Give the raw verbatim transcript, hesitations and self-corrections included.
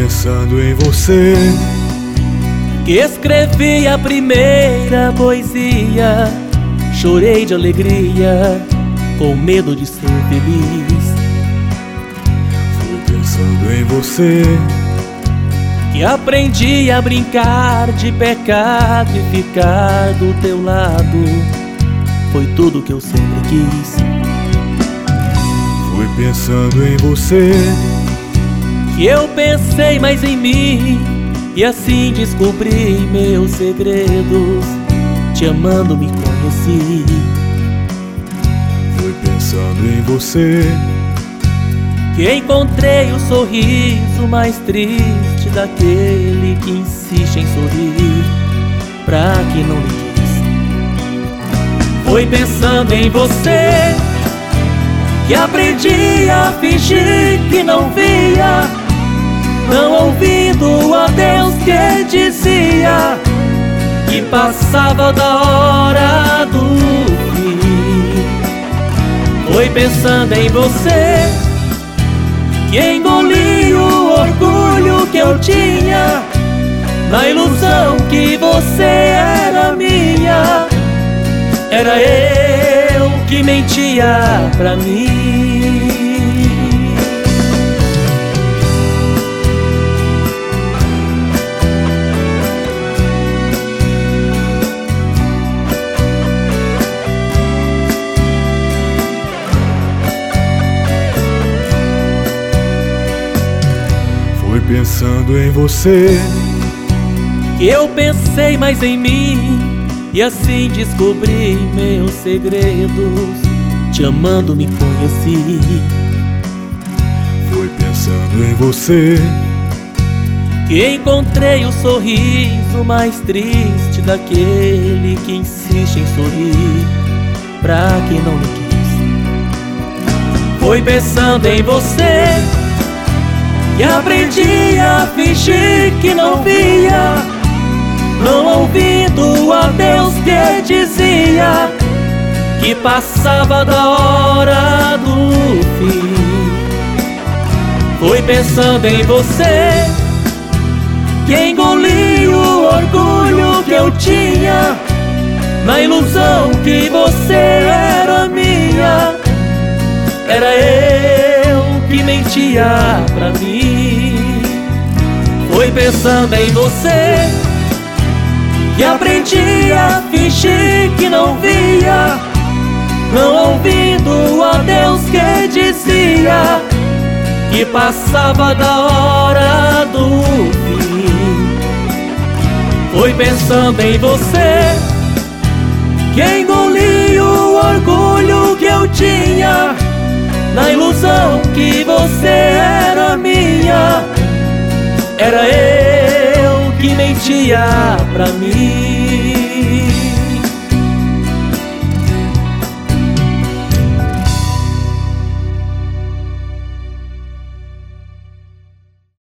pensando em você que escrevi a primeira poesia. Chorei de alegria, com medo de ser feliz. Foi pensando em você que aprendi a brincar de pecado e ficar do teu lado. Foi tudo que eu sempre quis. Foi pensando em você que eu pensei mais em mim e assim descobri meus segredos. Te amando me conheci. Foi pensando em você que encontrei o sorriso mais triste daquele que insiste em sorrir pra que não lhe quis. Foi pensando em você que aprendi a fingir que não via, não ouvindo o adeus que dizia, que passava da hora do fim. Foi pensando em você que engoli o orgulho que eu tinha, na ilusão que você era minha. Era eu que mentia pra mim. Foi pensando em você que eu pensei mais em mim e assim descobri meus segredos. Te amando me conheci. Foi pensando em você que encontrei o sorriso mais triste daquele que insiste em sorrir pra quem não lhe quis. Foi pensando em você que aprendi a fingir que não via, não ouvindo o adeus que dizia, que passava da hora do fim. Foi pensando em você que engoli o orgulho que eu tinha, na ilusão que você era minha. Era eu que mentia pra mim. Foi pensando em você que aprendi a fingir que não via, não ouvindo o adeus que dizia, que passava da hora do fim. Foi pensando em você que engoli o orgulho que eu tinha, na ilusão que você era minha. Era eu que mentia pra mim.